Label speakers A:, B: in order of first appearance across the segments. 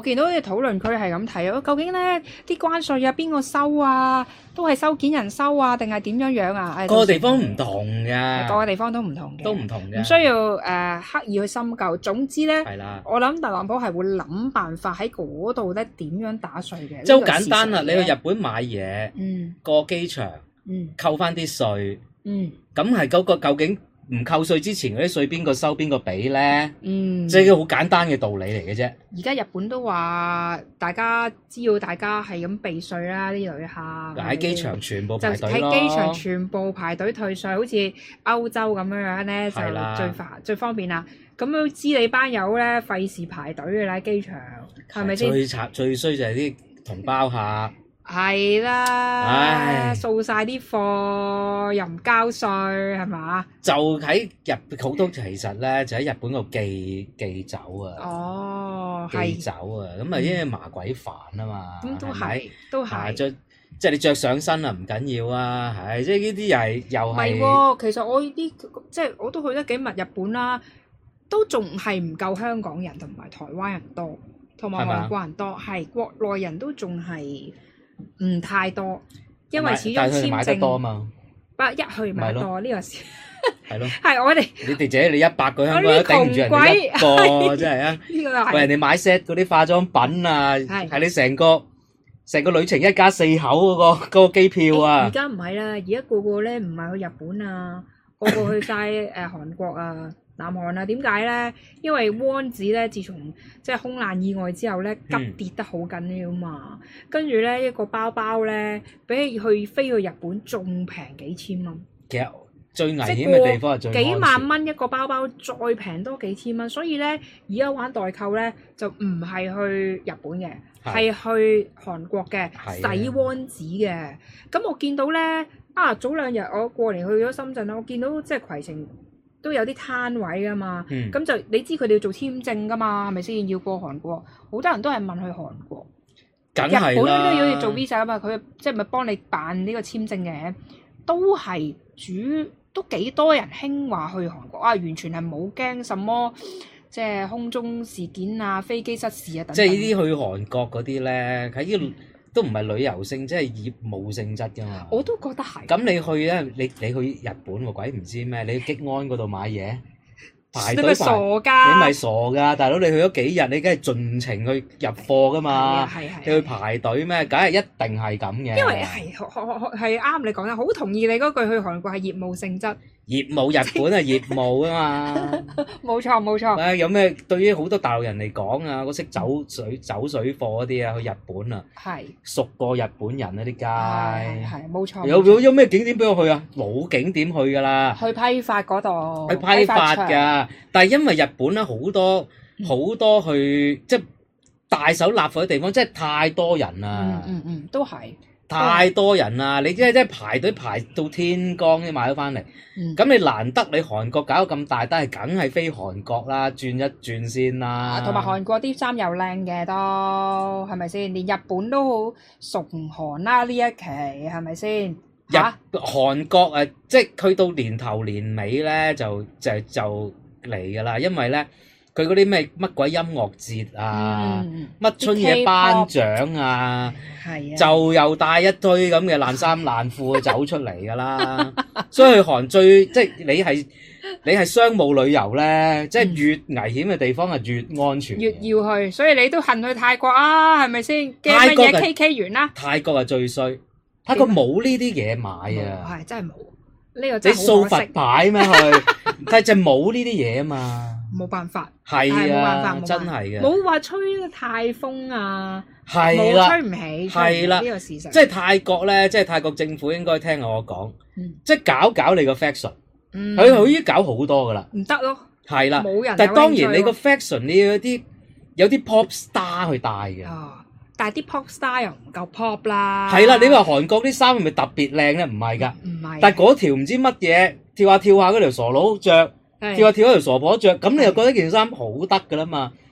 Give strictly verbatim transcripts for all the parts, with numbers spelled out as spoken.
A: 見到啲討論區係咁睇啊，究竟咧啲關稅啊邊個收啊？都係收件人收啊，定係點樣樣啊？誒
B: 個個地方唔同㗎，
A: 個個地方都唔同嘅，
B: 都唔同嘅，
A: 唔需要誒、呃、刻意去深究。總之咧，
B: 係啦，
A: 我諗特朗普係會諗辦法喺嗰度咧點樣打稅嘅。
B: 即係好簡單啦，你去日本買嘢，
A: 嗯，
B: 過機場，
A: 嗯，
B: 扣翻啲稅，
A: 嗯，
B: 咁係嗰個究竟唔扣稅之前嗰啲稅邊個收邊個俾咧？
A: 嗯，
B: 即係一個好簡單嘅道理嚟嘅啫。
A: 而家日本都話大家知道大家係咁避稅啦，啲旅客
B: 喺機場全部
A: 就
B: 排隊咯，
A: 喺機場全部排隊退稅，好似歐洲咁樣樣咧，就最快最方便啦。咁都知你班友咧費事排隊嘅啦，機場係咪先？
B: 最慘最衰就係啲同胞客。
A: 係啦，
B: 唉
A: 掃晒啲貨又唔交稅，係嘛？
B: 就喺日好多其實咧，就喺日本度寄寄走啊，
A: 哦，
B: 寄
A: 係
B: 走啊，咁啊因為麻鬼煩啊嘛，
A: 咁都
B: 係咪
A: 係都係。
B: 着即係你着上身啊，唔緊要啊，係即係呢啲又係又
A: 唔
B: 係
A: 係喎，其實我呢啲即係我都去得幾密日本啦，都仲係唔夠香港人同埋台灣人多，同埋
B: 係嘛
A: 韓國人多，係國內人都仲係唔太多，因為始終
B: 但係佢哋
A: 簽
B: 買得多啊
A: 證
B: 嘛，
A: 不一去買得多呢個事
B: 係咯，
A: 係我哋
B: 你哋姐你一百個香港人都頂唔住人哋一個，真係啊！
A: 呢個
B: 喂，
A: 係
B: 人哋買 set 嗰啲化妝品啊，
A: 係
B: 係你成個成個旅程一家四口嗰個嗰個機票
A: 而
B: 啊！
A: 家唔係啦，而家個個咧唔係去日本啊，個個去晒誒韓國啊、南韓啊。點解咧？因為汪子咧，自從即係空難意外之後咧，急跌得好緊要嘛。跟住咧，一個包包咧，比起去飛去日本仲平幾千蚊。
B: 其實最危險嘅地方係最安全
A: 幾萬蚊一個包包，再平多幾千蚊。所以咧，而家玩代購咧，就唔係去日本嘅。係去韓國嘅洗汪子嘅，咁我見到咧啊，早兩日我過年去咗深圳啦，我見到即係攜程都有啲攤位噶嘛，咁、嗯、就你知佢哋要做簽證噶嘛，係咪先要過韓國？好多人都係問去韓國，
B: 梗係啦，
A: 日本都要做 visa 噶嘛，佢即係咪幫你辦呢個簽證嘅？都係主都幾多人興話去韓國啊，完全係冇驚什麼。即係空中事件啊、飛機失事啊等等。
B: 即係呢啲去韓國嗰啲咧，喺呢個都唔係旅遊性，即係業務性質㗎嘛。
A: 我都覺得係。
B: 咁你去咧，你你去日本喎，鬼唔知咩？你去激安嗰度買嘢，排隊排，
A: 你咪傻㗎？
B: 你咪傻㗎！大佬你去咗幾日，你梗係盡情去入貨㗎嘛？
A: 係係係。
B: 你去排隊咩？梗係一定係咁嘅。
A: 因為係係啱你講啦，好同意你嗰句，去韓國係業務性質。
B: 業務日本係業務啊嘛，
A: 冇錯冇錯。
B: 誒有咩對於好多大陸人嚟講啊，嗰識走水走水貨嗰啲啊，去日本啊，係熟過日本人啊啲街，
A: 係冇錯。
B: 有有有咩景點俾我去啊？冇景點去㗎啦，
A: 去批發嗰度，
B: 去批發㗎。但係因為日本咧好多好、嗯、多去即係大手揦貨嘅地方，即係太多人啦。
A: 嗯嗯嗯，都係。
B: 太多人啦！你即係即係排隊排到天光先買咗翻嚟，咁、嗯、你難得你韓國搞到咁大單，係梗係飛韓國啦，轉一轉先啦。
A: 同埋韓國啲衫又靚嘅都係咪先？連日本都好崇韓啦呢一期係咪先？
B: 日韓國誒，即係去到年頭年尾咧，就就就嚟㗎啦，因為咧。佢嗰啲咩乜鬼音樂節啊，乜、嗯、春夜頒獎啊，啊就又帶一堆咁嘅爛衫爛褲走出嚟㗎啦。所以去韓最即係你係你係商務旅遊咧，即係越危險嘅地方係越安全，
A: 越要去。所以你都恨去泰國啊，係咪先？驚乜嘢 K K 園啦？
B: 泰國係最衰，泰國冇呢啲嘢買啊，
A: 係真係冇。呢、這個真係
B: 你掃佛牌咩去？但係就冇呢啲嘢啊嘛。
A: 冇辦法，
B: 係啊，
A: 冇辦法，
B: 真係嘅，
A: 冇話吹泰風啊，
B: 係啦，
A: 吹唔起，
B: 係啦，
A: 呢個事實。
B: 即係泰國咧，即係泰國政府應該聽我講、嗯，即係搞搞你個 fashion，佢佢已經搞好多噶啦，
A: 唔得咯，
B: 係啦，
A: 冇人。
B: 但係當然你個 fashion 你要有啲有啲 pop star 去帶嘅、
A: 哦，但係啲 pop star 又唔夠 pop 啦。
B: 係啦，你話韓國啲衫係咪特別靚咧？唔係㗎，唔係。但係嗰條唔知乜嘢跳下跳下嗰條傻佬着。跳下跳下條傻婆着，咁你又覺得件衫好得噶啦嘛？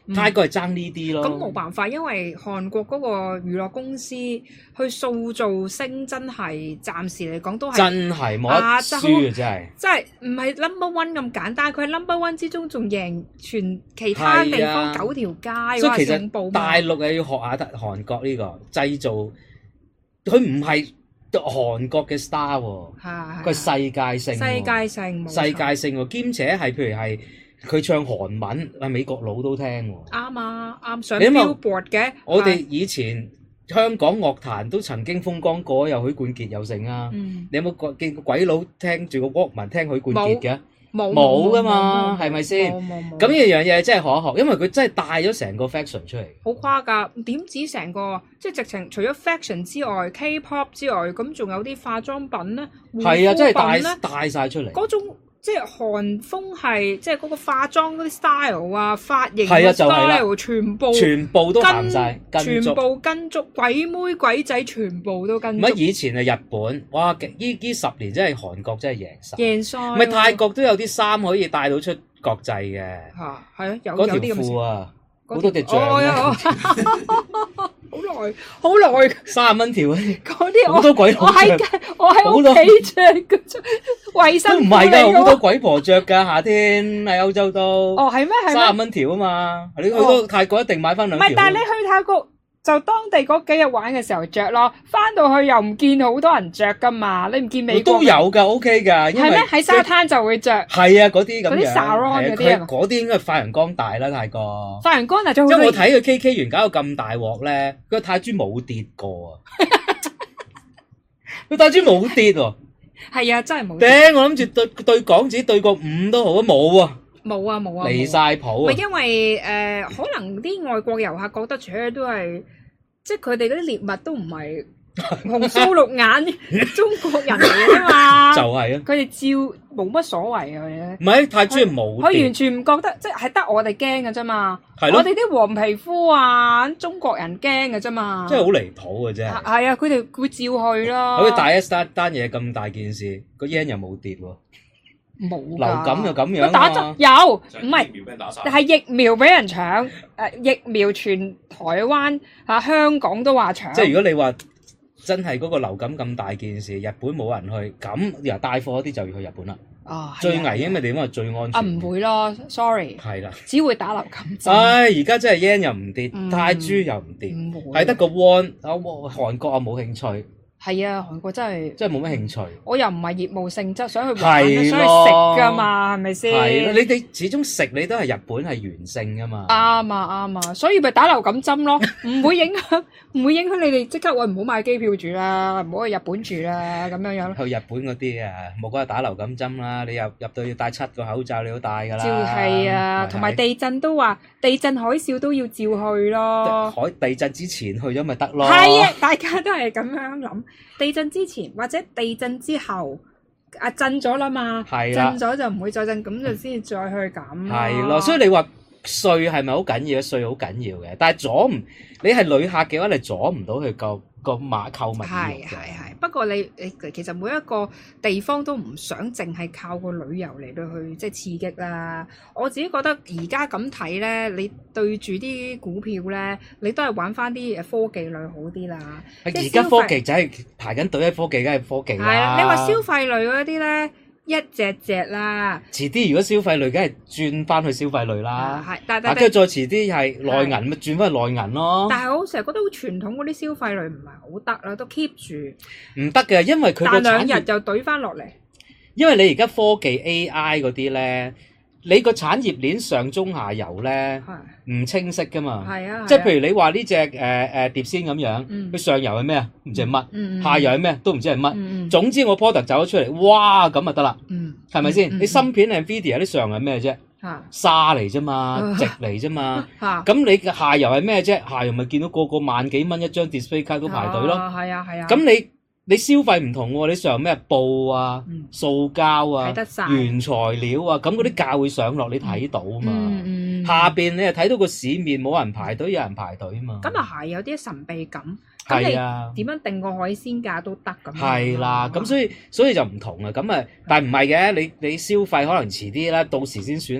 B: 泰國係爭呢啲咯。
A: 咁冇辦法，因為韓國嗰個娛樂公司去塑造星真係暫時嚟講都係
B: 真係冇得輸啊！真係，
A: 真係唔係 number one 咁簡單。佢係 number one 之中仲贏全其他地方九條街。
B: 啊、所以其實大陸係要學下韓國呢、這個製造，佢唔係韓國嘅 star 喎，佢係世界性，
A: 世界性，
B: 世界性喎，兼且係譬如係。佢唱韓文，係美國佬都聽喎。
A: 啱啊，啱上 Billboard 嘅。
B: 我哋以前香港樂壇都曾經風光過，有許冠傑又成啊。
A: 嗯、
B: 你有冇見過鬼佬聽住個 Walkman 聽許冠傑嘅？
A: 冇
B: 冇噶嘛，係咪先？咁呢樣嘢真係可學，因為佢真係帶咗成個 fashion 出嚟。
A: 好誇㗎，點止成個，即係直情除咗 fashion 之外 ，K-pop 之外，咁仲有啲化妝品咧，
B: 係啊，真係帶帶曬出嚟。
A: 嗰種即係韓風係，即係嗰個化妝嗰啲 style 啊，髮型嘅 style 全部
B: 全部都行曬，
A: 全部跟足，鬼妹鬼仔全部都跟足。
B: 乜以前係日本，哇！呢呢十年真係韓國真係贏曬，
A: 贏曬。
B: 咪泰國都有啲衫可以帶到出國際嘅。
A: 嚇，係啊，有
B: 嗰條
A: 有啲咁
B: 褲啊，好多隻象啊！
A: 好耐，好耐，
B: 三十蚊條嗰啲，
A: 嗰啲
B: 好多鬼佬
A: 我喺我喺屋企着嘅啫，衞生
B: 都唔係㗎，好多鬼婆着㗎，夏天喺歐洲都。
A: 哦，係咩？係咩？
B: 三十蚊條啊嘛，你去到泰國一定買翻兩條。
A: 唔係，但係你去泰國就當地嗰幾日玩嘅時候着咯，翻到去又唔見好多人着㗎嘛，你唔見美國
B: 都有㗎 ，OK 㗎。
A: 係咩？喺沙灘就會着。
B: 係啊，嗰啲咁樣。
A: 嗰啲 salon 嗰啲啊。
B: 嗰啲應該發揚光大啦，泰國。
A: 發揚光大咗好多。
B: 因為我睇佢 K K 園搞到咁大鑊咧，佢個泰銖冇跌過啊！佢泰銖冇跌喎。係
A: 啊，真係冇。
B: 頂！我諗住對對港紙對個五都好啊，冇啊。
A: 冇啊冇啊！
B: 離曬譜啊！
A: 因為誒、呃，可能啲外國遊客覺得，除都係即係佢哋嗰啲獵物都唔係紅鬚綠眼中國人嚟嘅嘛。就係啊！佢哋照冇乜所謂啊！佢哋
B: 唔係泰銖冇，
A: 佢完全唔覺得，即係得我哋驚嘅啫嘛。
B: 係
A: 我哋啲黃皮膚啊，中國人驚嘅啫嘛。
B: 真係好離譜嘅啫。
A: 係啊，佢哋會照去咯。
B: 好似大一單單嘢咁大件事，個 yen 又冇跌喎。
A: 冇
B: 流感又咁樣、啊，
A: 打針有，唔係係疫苗俾人搶，誒、呃、疫苗全台灣嚇、啊、香港都話搶。
B: 即係如果你話真係嗰個流感咁大件事，日本冇人去，咁又帶貨嗰啲就要去日本啦。
A: 啊，
B: 最危險嘅地方係最安全。
A: 啊，唔會咯 ，sorry。係啦，只會打流感針。
B: 唉，而家真係 yen 又唔跌，泰銖又唔跌，係得個 won，韓國啊冇興趣。
A: 係啊，韓國真係
B: 真係冇乜興趣。我
A: 又唔係業務性質，想去玩，想去食㗎嘛，係咪先？
B: 係啦，你哋始終食你都係日本係原性㗎嘛。啱
A: 啊啱啊，所以咪打流感針咯，唔會影響，唔會影響你哋即刻話唔好買機票住啦，唔好去日本住啦，咁樣樣。
B: 去日本嗰啲啊，冇講係打流感針啦，你入入到要戴七個口罩，你都戴㗎啦。
A: 照係啊，同埋地震都話地震海嘯都要照去咯。
B: 海地震之前去咗咪得咯？
A: 係啊，大家都係咁樣諗。地震之前或者地震之後，啊震咗啦嘛，震咗就唔會再震，咁就先至再去咁。
B: 係咯，所以你話稅係咪好緊要？稅好緊要嘅，但係阻唔你係旅客嘅話，你阻唔到佢個個買購物嘅。
A: 係係係，不過你你其實每一個地方都唔想淨係靠個旅遊嚟到去即係刺激啦。我自己覺得而家咁睇咧，你對住啲股票咧，你都係玩翻啲誒科技類好啲啦。
B: 而家科技就係排緊隊，喺科技梗係科技啦。
A: 係啊，你話消費類嗰啲咧？一隻隻啦，
B: 遲啲如果消費類，梗係轉翻去消費類啦。
A: 係、啊，但但
B: 跟住再遲啲係內銀，咪轉翻去內銀咯。
A: 但係我成日覺得好傳統嗰啲消費類唔係好得啦，都 keep 住。
B: 唔得嘅，因為佢個產業
A: 但兩日就懟翻落嚟。
B: 因為你而家科技 A I 嗰啲咧，你個產業鏈上中下游咧唔清晰噶嘛。係啊，即係譬如你話呢隻誒誒碟仙咁樣，佢、嗯、上游係咩啊？唔知係乜，嗯、下游係咩都唔知係乜。嗯、總之我 product 走咗出嚟，哇咁就得啦。係咪先？你芯片 Nvidia 啲上游係咩啫？沙嚟啫嘛，直嚟啫嘛。咁你下游係咩啫？下游咪見到個個萬幾蚊一張 display 卡都排隊咯。係啊係啊。咁你你消費唔同喎，你上游咩布啊、嗯、塑膠啊、原材料啊，咁嗰啲價會上落，你睇到啊嘛。嗯嗯、下邊你又睇到個市面冇人排隊，有人排隊啊嘛。咁啊係有啲神秘感。係啊，點樣定個海鮮價都得咁。係啦，咁所以所以就唔同啊。咁啊，但係唔係嘅，你你消費可能遲啲啦，到時先算啦。跟住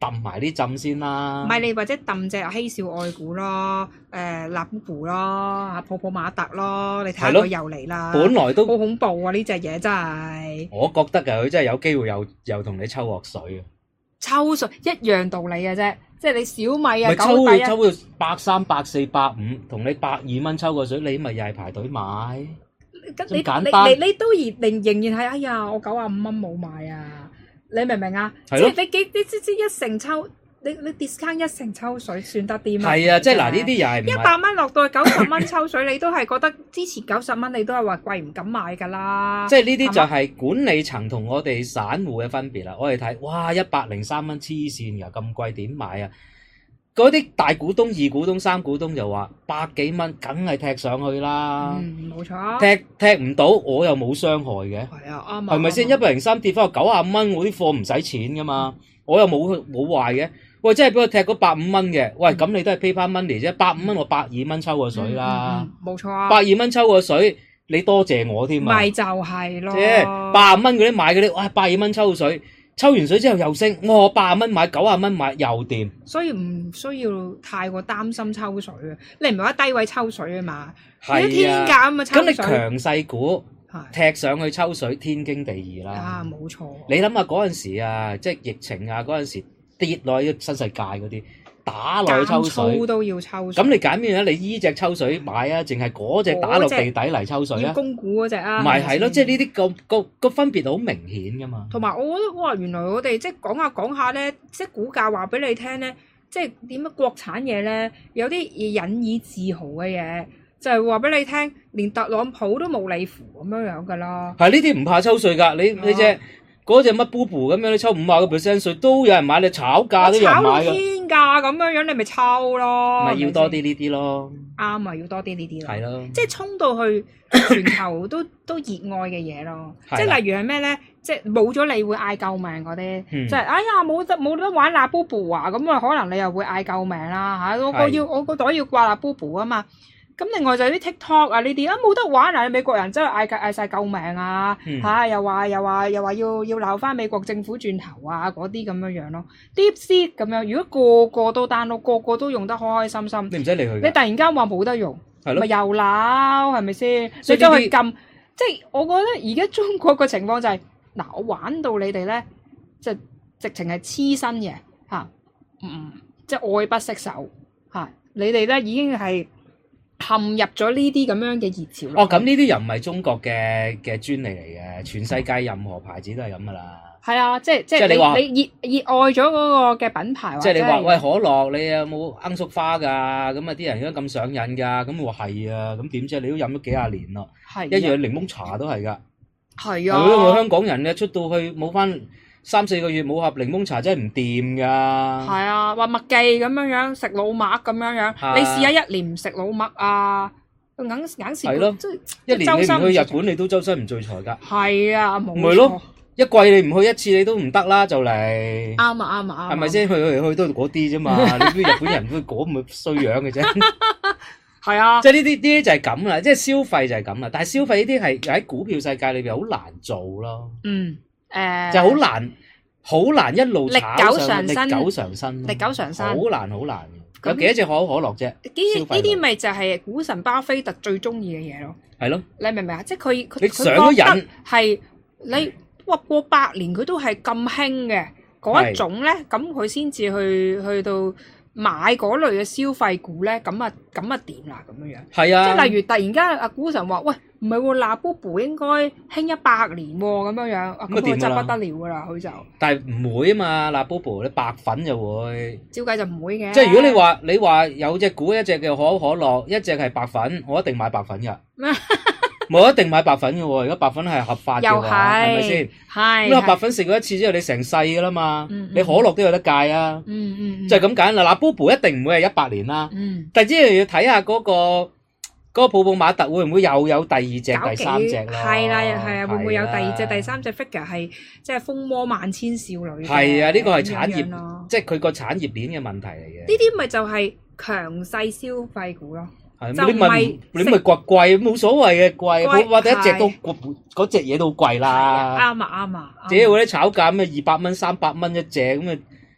B: 揼埋啲浸先啦。
A: 唔係你或者揼隻稀少愛股咯，誒納布布咯，啊泡泡瑪特咯，你睇下佢又嚟啦。
B: 本來都
A: 好恐怖啊！呢隻嘢真係。
B: 我覺得㗎，佢真係有機會又又同你抽鑊水啊！
A: 抽水一樣道理嘅啫，即係你小米啊，
B: 咪抽
A: 九百一
B: 抽到百三、百四、百五，同你百二蚊抽個水，你咪又係排隊買。
A: 咁你
B: 簡單
A: 你你你都仍仍仍然係哎呀，我九啊五蚊冇買啊！你明唔明啊？即
B: 係咯
A: 係你幾你即即一成抽，你你 discount 一成抽水算得啲咩？
B: 係啊，即係嗱呢啲又係唔係
A: 一百蚊落到去九十蚊抽水，你都係覺得之前九十蚊你都係話貴唔敢買㗎啦。
B: 即係呢啲就係管理層同我哋散戶嘅分別啦。我哋睇哇一百零三蚊黐線㗎，咁貴點買啊？嗰啲大股東、二股東、三股東就話百幾蚊，梗係踢上去啦。
A: 嗯，冇錯啊。
B: 踢踢唔到，我又冇傷害嘅。
A: 係啊，啱啊。
B: 係咪先？一百零三跌翻去九啊蚊，我啲貨唔使錢㗎嘛，我又冇冇壞嘅。喂，真係俾我踢嗰百五蚊嘅，喂，咁你都係 PayPal money 啫，百五蚊我百二蚊抽個水啦。
A: 冇錯啊。
B: 百二蚊抽個水，你多謝我添啊。
A: 咪就係咯。
B: 即係八十蚊嗰啲買嗰啲，哇，百二蚊抽個水。抽完水之後又升，我八十蚊買，九十蚊買又掂，
A: 所以唔需要太過擔心抽水啊！你唔係話低位抽水啊嘛，
B: 係啊，
A: 你天價啊嘛抽水。
B: 咁你強勢股踢上去抽水，天經地義啦。
A: 啊，冇錯。
B: 你諗下嗰陣時啊，即係疫情啊嗰陣時跌落去新世界嗰啲。打落去抽水
A: 都要抽水，
B: 咁你揀邊樣？你依隻抽水買啊，淨係嗰隻打落地底嚟抽水啊？
A: 要供股嗰隻啊？
B: 唔係係咯，即係呢啲個個個分別好明顯噶嘛。
A: 同埋我覺得哇，原來我哋即係講下講下咧，即係股價話俾你聽咧，即係點樣國產嘢咧，有啲引以自豪嘅嘢，就係話俾你聽，連特朗普都冇理符咁樣樣噶啦。
B: 係呢啲唔怕抽稅㗎，你你隻嗰隻乜 Bubu 咁樣，你抽五十個 percent 稅都有人買，你炒價都有人買㗎。
A: 炒天價咁樣樣，你咪抽咯。
B: 咪要多啲呢啲咯。
A: 啱啊，要多啲呢啲咯。
B: 係咯。
A: 即係衝到去全球都都熱愛嘅嘢咯。即係例如係咩咧？即係冇咗你會嗌救命嗰啲，
B: 嗯、
A: 即係哎呀冇得冇得玩辣 Bubu 啊，咁啊可能你又會嗌救命啦嚇。我個要我個袋要掛辣 Bubu 啊嘛。咁另外就係啲 TikTok 啊呢啲啊冇得玩啊！美國人真係嗌嗌曬救命啊嚇、嗯啊！又話又話又話要要鬧翻美國政府轉頭啊嗰啲咁樣樣咯。DeepSeek 咁樣，如果個個都 download，個個都用得開開心心，
B: 你唔使理佢。
A: 你突然間話冇得用，咪又鬧係咪先？
B: 所以
A: 你走去撳，即係我覺得而家中國個情況就係、是、嗱，我玩到你哋咧，即係直情係黐身嘅嚇，嗯，即係愛不釋手嚇，你哋咧已經係。陷入咗呢啲咁樣嘅熱潮。
B: 哦，咁呢啲又唔係中國嘅嘅專利嚟嘅，全世界任何牌子都係咁噶啦。
A: 係啊，即係即係你你熱熱愛咗嗰個嘅品牌。
B: 即係你話喂可樂，你有冇罌粟花㗎？咁啊啲人而家咁上癮㗎，咁我話係啊，咁點知你都飲咗幾廿年咯，
A: 係
B: 一樣檸檬茶都係㗎。
A: 係啊，
B: 我香港人咧出到去冇翻三四個月冇喝檸檬茶真係唔掂㗎。
A: 係啊，話麥記咁樣樣食老麥咁樣樣，啊、你試下一年唔食老麥啊，硬硬時
B: 係咯，
A: 即係
B: 一年你唔去日本，你都周身唔聚財㗎。
A: 係啊，冇錯。
B: 咪咯，一季你唔去一次你都唔得啦，就嚟。啱
A: 啊啱啊啱。
B: 係咪先？去去去都係嗰啲啫嘛，你邊日本人都嗰咁衰樣嘅啫。
A: 係啊，
B: 即係呢啲呢啲就係咁啦，即係消費就係咁啦。但係消費呢啲係喺股票世界裏邊好難做咯。
A: 嗯。誒、呃，
B: 就好難，好難一路炒
A: 歷久常新，
B: 歷久常新，
A: 歷久常新，
B: 好難好難。有幾多隻可口可樂啫？
A: 呢呢啲咪就係股神巴菲特最中意嘅嘢咯。
B: 係咯，
A: 你明唔明啊？即係佢佢
B: 你上咗癮
A: 係你哇過百年佢都係咁興嘅嗰一種咧，咁佢先至去去到買嗰類嘅消費股咧，咁啊咁啊掂啦咁樣樣。
B: 係啊，
A: 即係例如突然間阿股神話喂。唔係喎，辣 Bubu 應該興一百年喎，咁樣樣，咁佢真不得了噶啦，佢就。但係
B: 唔會啊嘛，辣 Bubu 你白粉就會。
A: 照計就唔會嘅。
B: 即係如果你話你話有隻股一隻叫可口可樂，一隻係白粉，我一定買白粉㗎。我一定買白粉嘅喎，如果白粉係合法嘅話，係咪先？係。咁啊，白粉食過一次之後，你成世㗎啦嘛。嗯嗯你可樂都有得戒啊。嗯嗯嗯就係咁揀啦，辣 Bubu 一定唔會係一百年啦。嗯。但係之後要睇下嗰個。嗰個泡泡瑪特會唔會又有第二隻、第三隻咯？
A: 係啦，係啊，會唔會有第二隻、第三隻 figure 係即係風魔萬千少女？
B: 係啊，呢個係產業，即係佢個產業鏈嘅問題嚟嘅。
A: 呢啲咪就係強勢消費股咯。
B: 係，你咪你咪貴貴冇所謂嘅貴，或者一隻都嗰隻嘢都貴啦。
A: 啱啊啱啊！
B: 只要嗰啲炒價咩二百蚊、三百蚊一隻咁啊，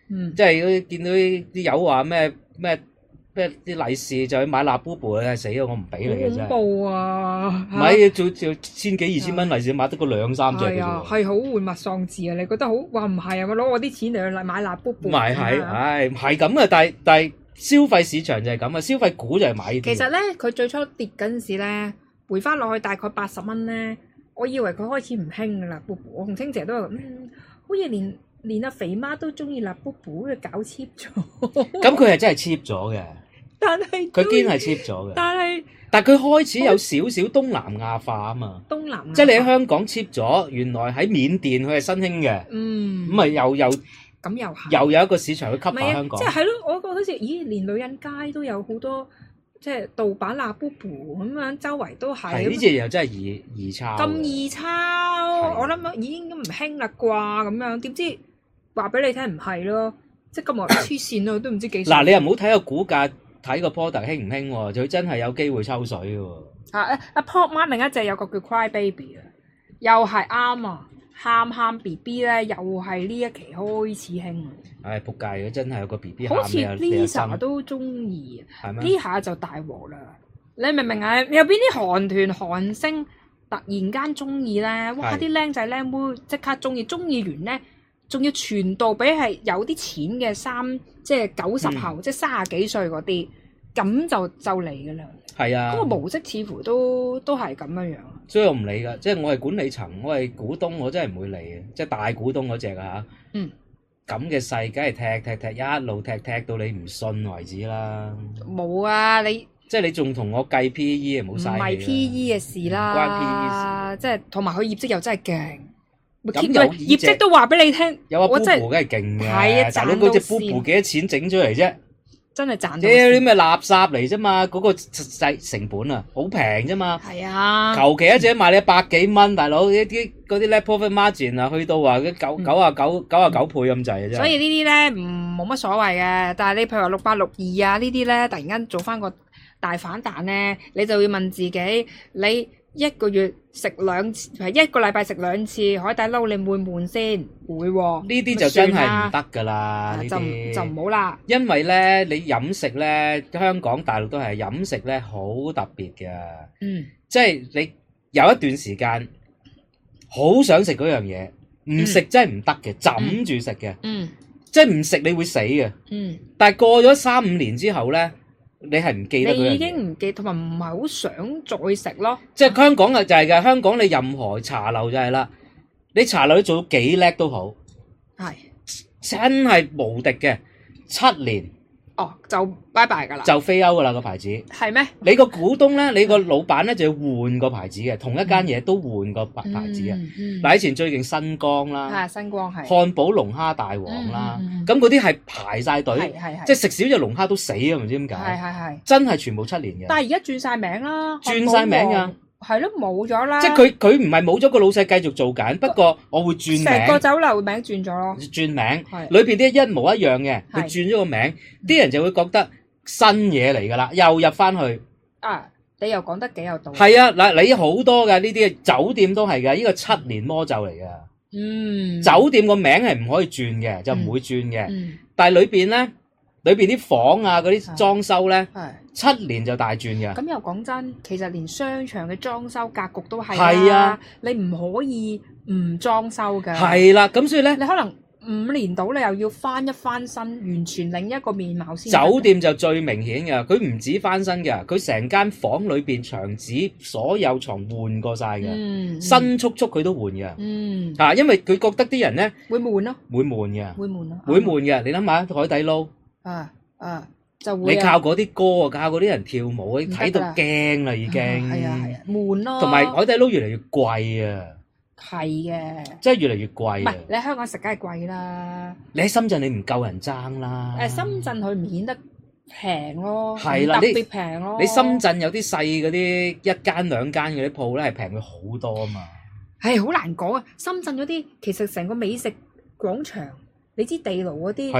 A: 嗯，
B: 即係嗰啲見到啲友話咩咩咩啲利是就去買辣布布咧，死啊！我唔俾你嘅真係。
A: 恐怖啊！
B: 唔係做做千幾二千蚊利是買得個兩三隻嘅
A: 係啊，
B: 啫喎。
A: 係好玩物喪志啊！你覺得好話唔係啊？我攞我啲錢嚟去買辣卜卜。
B: 唔係係，唉係咁嘅，但係但係消費市場就係咁啊，消費股就係買呢啲。
A: 其實咧，佢最初跌嗰陣時咧，回翻落去大概八十蚊咧，我以為佢開始唔興噶啦，卜卜。我同清姐都話，嗯，好似連連阿肥媽都中意辣卜卜，佢搞 cheap 咗。
B: 咁佢係真係 cheap 咗嘅，
A: 但係
B: 佢堅係 cheap 咗嘅。
A: 但係
B: 但係佢開始有少少東南亞化啊嘛。
A: 東南亞
B: 即係你喺香港 cheap 咗，原來喺緬甸佢係新興嘅。
A: 嗯，
B: 咁咪又又
A: 咁又係
B: 又有一個市場去吸
A: 唔係啊
B: 下香港。
A: 即係係咯，我覺得好似咦，連女人街都有好多即係盜版辣卜卜咁樣，周圍都係。
B: 係呢隻又真係易易抄。
A: 咁易抄，我諗已經唔興啦啩咁樣，點知話俾你聽唔係咯，即係咁耐黐線咯，都唔知幾。
B: 嗱，你又唔好睇個股價，睇個 product 興唔興喎，佢真係有機會抽水嘅喎。
A: 啊啊 Pop Mart 另一隻有個叫 Cry Baby 啊，又係啱啊，喊喊 B B 咧，又係呢一期開始興。
B: 唉，仆街！如果真係有個 B B 喊
A: 好似
B: 你又你又
A: Lisa
B: 心
A: 都中意，
B: 係咩？
A: 呢下就大鑊啦！你明唔明啊？有邊啲韓團韓星突然間中意咧？哇！
B: 係
A: 啲僆仔僆妹即刻中意，中意完咧，仲要傳導俾係有啲錢嘅三，即係九十後，
B: 嗯
A: 即係三十幾歲嗰啲，咁就就嚟噶啦。
B: 係啊，
A: 嗰個模式似乎都都係咁樣樣。
B: 所以我唔理㗎，即係我係管理層，我係股東，我真係唔會理嘅，即係大股東嗰只啊嚇。
A: 嗯。
B: 咁嘅勢，梗係踢踢踢，一路踢踢到你唔信為止啦。
A: 冇啊，你
B: 即係你仲同我計 P E 啊，冇
A: 唔
B: 嘥氣啦。
A: 係 P E 嘅事啦，
B: 唔關 P E 事
A: 即係同埋佢業績又真係勁。
B: 咁
A: 業
B: 有呢隻
A: 業績都話俾你聽，
B: 有阿
A: 我
B: Boo
A: 真
B: Boo
A: 係
B: 梗係勁嘅，
A: 係啊
B: 大佬
A: 賺到
B: 嗰隻 Boo
A: 線
B: Boo 幾多錢整出嚟啫？
A: 真係賺到
B: 屌啲
A: 線。
B: 咩垃圾嚟啫嘛？嗰個實際成本啊，好平啫嘛。
A: 係啊，
B: 求其一隻賣你百幾蚊，大佬呢啲嗰啲 net profit margin 啊，去到話嗰九九啊九九啊九倍咁滯啊，真係。
A: 所以呢啲咧唔冇乜所謂嘅，但係你譬如話六八六二啊呢啲咧，突然間做翻個大反彈咧，你就要問自己，你一個月食兩次，係一個禮拜食兩次海底撈，你會唔會悶先？會喎。
B: 呢啲就真係唔
A: 咪算啦
B: 得㗎啦，呢
A: 就唔
B: 啲
A: 就唔好啦。
B: 因為咧，你飲食咧，香港、大陸都係飲食咧，好特別嘅。
A: 嗯
B: 即係你有一段時間好想食嗰樣嘢，唔食真係唔得嘅，枕住食嘅，
A: 嗯
B: 即係唔食你會死嘅。
A: 嗯，
B: 但係過咗三五年之後咧，你係唔記得嗰樣嘢。
A: 你已經唔記，同埋唔係好想再食咯。
B: 即係香港啊，就係㗎。香港你任何茶樓就係啦，你茶樓你做到幾叻都好，
A: 係
B: 真係無敵嘅，七年
A: 哦，就拜拜㗎啦。
B: 就飛歐㗎啦個牌子。
A: 係咩？
B: 你個股東咧，你個老闆咧就要換個牌子嘅，同一間嘢都換個牌牌子嘅。
A: 嗯嗯
B: 嗱，以前最勁新光啦，
A: 係新光係。
B: 漢堡龍蝦大王啦
A: 嗯嗯嗯，
B: 咁嗰啲係排晒隊，
A: 係係係。
B: 即係食少隻龍蝦都死啊！唔知點
A: 係
B: 解，
A: 係係。
B: 真係全部七年嘅。
A: 但係而家轉晒名啦，
B: 轉晒名㗎。
A: 係咯，冇咗啦。
B: 即係佢佢唔係冇咗個老細繼續做緊，不過我會轉
A: 成個
B: 名，
A: 酒樓名轉咗咯。
B: 轉名
A: 係
B: 裏邊啲一模一樣嘅，佢
A: 係
B: 轉咗個名，啲人就會覺得新嘢嚟㗎啦，又入翻去。
A: 啊，你又講得幾有道理。
B: 係啊，嗱，你好多㗎呢啲酒店都係㗎，呢個七年魔咒嚟㗎。
A: 嗯。
B: 酒店個名係唔可以轉嘅，就唔會轉嘅。
A: 嗯。
B: 但係裏邊咧，裏邊啲房啊嗰啲裝修咧，
A: 係。
B: 七年就大轉嘅。
A: 咁又講真，其實連商場嘅裝修格局都係
B: 係啊，
A: 你唔可以唔裝修㗎。
B: 係啦，咁所以咧，
A: 你可能五年到你又要翻一翻身，完全另一個面貌先。
B: 酒店就最明顯嘅，佢唔止翻新嘅，佢成間房裏邊牆紙所有床換過晒嘅，
A: 嗯，
B: 新速速佢都換嘅。
A: 嗯，
B: 嚇，因為佢覺得啲人咧
A: 會悶咯，
B: 會悶嘅，
A: 會悶咯，
B: 會悶嘅。你諗下海底撈，
A: 啊啊，就會
B: 你靠嗰啲歌啊，靠嗰啲人跳舞，你睇到
A: 唔得㗎
B: 驚啦已經。
A: 係啊係啊，悶咯。
B: 同埋海底撈越嚟越貴啊！
A: 係嘅，
B: 即係越嚟越
A: 唔
B: 貴啊！
A: 係你喺香港食梗係貴啦。
B: 你喺深圳你唔夠人爭啦。
A: 誒，深圳佢唔顯得平咯，
B: 係啦，
A: 特
B: 你
A: 別平咯。
B: 你深圳有啲細嗰啲一間兩間嗰啲鋪咧，係平佢好多啊嘛。
A: 係好難講啊！深圳嗰啲其實成個美食廣場，你知地牢嗰啲
B: 係咯，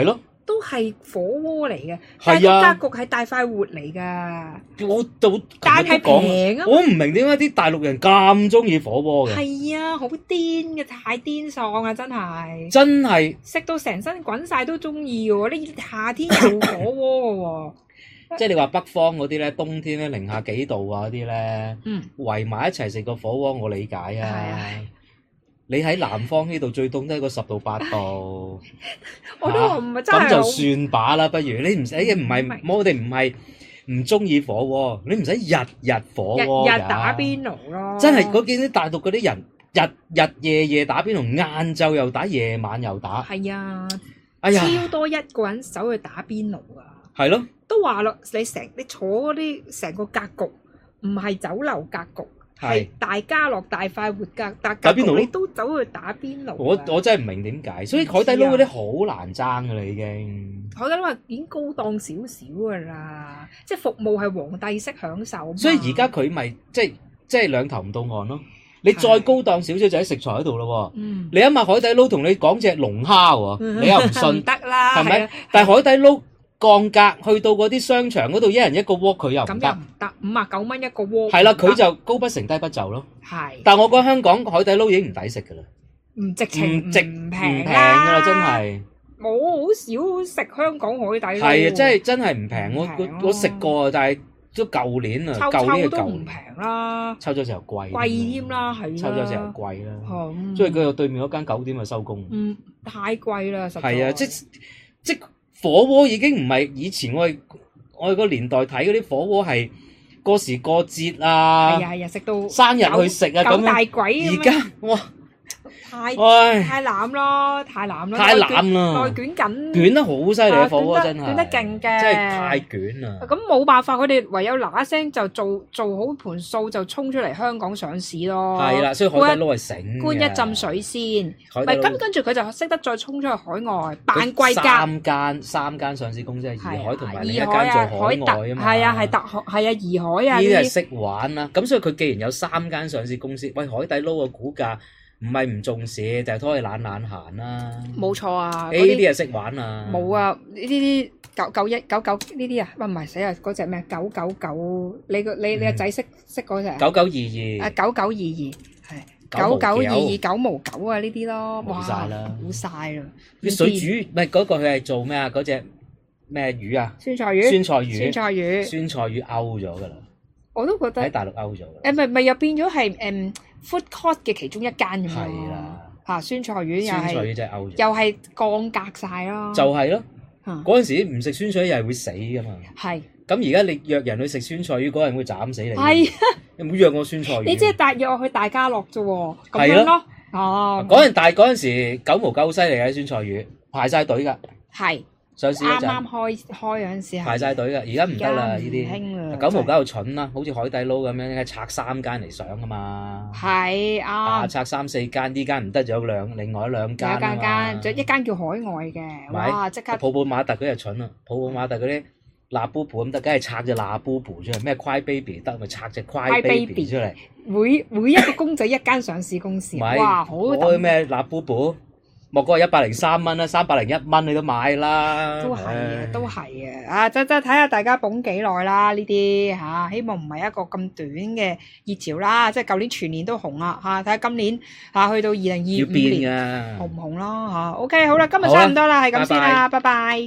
A: 都係火鍋嚟嘅，但係個格局係大快活嚟㗎。
B: 我就
A: 但係平啊！
B: 我唔明點解啲大陸人咁中意火鍋嘅。
A: 係啊，好癲嘅，太癲喪啊！真係
B: 真係
A: 食到成身滾晒都中意嘅喎，呢夏天有火鍋嘅喎。
B: 即係你話北方嗰啲咧，冬天咧零下幾度啊嗰啲咧，
A: 嗯，
B: 圍埋一齊食個火鍋，我理解啊。
A: 係
B: 你喺南方呢度最凍都係個十度八度，
A: 我都話唔係真係
B: 咁就算把啦，不如你唔使唔係，我哋唔係唔中意火鍋，你唔使日日火鍋
A: 日日打邊爐咯。
B: 真係嗰見啲大陸嗰啲人日日夜夜打邊爐，晏晝又打，夜晚又打。
A: 係啊，
B: 哎呀，
A: 超多一個人走去打邊爐啊！
B: 係咯，
A: 都話咯，你成你坐嗰啲成個格局唔係酒樓格局。係大家樂大快活格打邊爐，你都走去打邊爐。
B: 我我真係唔明點解，所以海底撈嗰啲好難爭噶啦，已經。
A: 海底撈係已經高檔少少噶啦，即係服務係皇帝式享受。
B: 所以而家佢咪即係即係兩頭唔到岸咯。你再高檔少少就喺食材嗰度咯。嗯，你諗下海底撈同你講隻龍蝦喎，嗯、你又唔信？
A: 唔得啦，
B: 係咪？但係海底撈降格去到嗰啲商場嗰度，一人一個鍋，佢又唔得，
A: 唔得，五啊九蚊一個鍋。係
B: 啦，佢就高不成低不就咯。
A: 係。但
B: 係我覺得香港海底撈已經唔抵食噶啦，
A: 唔值情，唔
B: 值
A: 唔平
B: 㗎啦，真係。
A: 我好少食香港海底撈。
B: 係啊，真係真係唔平。我我我食過啊，但係都舊年啊，舊年
A: 都唔平啦。
B: 抽咗時候貴。
A: 貴添啦，係。抽
B: 咗時候貴啦。所以佢對面嗰間九點就收工。
A: 嗯，太貴啦，實在。
B: 係啊，即即。火鍋已經唔係以前我哋我哋個年代睇嗰啲火鍋係過時過節啊，
A: 係啊係啊，食到
B: 生日去食啊咁樣。大鬼而家哇，
A: 太太濫咯，太濫咯，
B: 太濫啦，
A: 內卷緊，
B: 捲得好犀利啊！火鍋真係
A: 捲得勁嘅，
B: 真係太捲啦。
A: 咁冇辦法，佢哋唯有嗱嗱聲就做做好盤數，就衝出嚟香港上市咯。
B: 係啦，所以海底撈係醒嘅，
A: 灌一浸水先，唔係跟跟住佢就識得再衝出去海外扮貴格。
B: 三間三間上市公司係怡海同埋另一間做海外啊嘛。
A: 係啊係特係啊怡海啊。
B: 呢啲係識玩啦，咁所以佢既然有三間上市公司，喂海底撈嘅股價。唔係唔重視，就係拖佢懶懶閒啦。冇
A: 錯啊！
B: 呢啲係識玩啊！
A: 冇啊！呢啲九九一九九呢啲啊，唔係死啊！嗰隻咩九九九？你個你你個仔識識嗰隻？九九二二。啊九九二二係九九二二九毛九啊！呢啲咯，哇！冇曬啦，冇曬啦！
B: 啲水煮唔係嗰個佢係做咩啊？嗰隻咩魚啊？
A: 酸菜魚。酸菜
B: 魚。酸菜魚。酸菜魚勾咗㗎啦！我都覺得喺大陸勾咗。誒
A: 咪咪又變咗係誒 food court 嘅其中一間咁樣咯。嚇酸菜魚又係酸菜魚真係勾咗，又係降格曬咯。就係咯，嗰陣時唔食酸菜魚又係會死㗎嘛。係。咁而家你約人去食酸菜魚，嗰人會斬死你。係啊。你唔好約我酸菜魚。你即係帶約我去大家樂啫喎。咁樣咯。哦。嗰陣但係嗰陣時九毛九犀利嘅酸菜魚，排曬隊㗎。係。上市嗰陣啱啱開開嗰陣時排曬隊㗎，而家唔得啦呢啲。九毛九又蠢啦，好似海底撈咁樣，拆三間嚟上㗎嘛。係啊。拆三四間，呢間唔得，仲有兩另外兩間啊嘛。有間間，仲有一間叫海外嘅。哇！即刻。泡泡瑪特嗰啲蠢啦，泡泡瑪特嗰啲辣布布咁得，梗係拆隻辣布布出嚟。咩 Cry Baby 得咪拆隻 Cry Baby 出嚟。每每一個公仔一間上市公司。哇！好等。嗰啲咩辣布布？莫過一百零三蚊啦，三百零一蚊你都買啦。都係啊，都係啊，啊，即即睇下大家捧幾耐啦呢啲嚇，希望唔係一個咁短嘅熱潮啦，即係舊年全年都紅啦嚇，睇下今年嚇去到二零二五年紅唔紅咯嚇。OK，好啦，今日差唔多啦，係咁先啦，拜拜。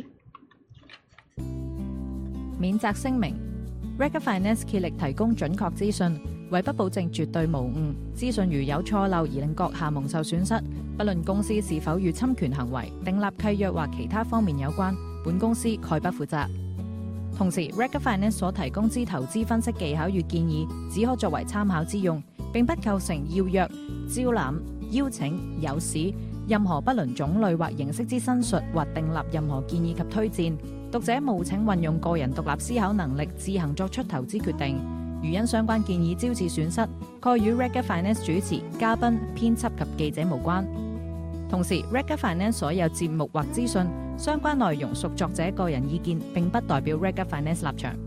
C: 免責聲明 ：Rega Finance 竭力提供準確資訊，為不保證絕對無誤，資訊如有錯漏而令閣下蒙受損失，不論公司是否與侵權行為、訂立契約或其他方面有關，本公司概不負責。同時 ，Rega Finance 所提供之投資分析技巧與建議，只可作為參考之用，並不構成要約、招攬、邀請、誘使任何不論種類或形式之申述或訂立任何建議及推薦。讀者務請運用個人獨立思考能力，自行作出投資決定。如因相關建議招致損失，概與 Rega Finance 主持、嘉賓、編輯及記者無關。同時 ，Rega Finance 所有節目或資訊相關內容屬作者個人意見，並不代表 Rega Finance 立場。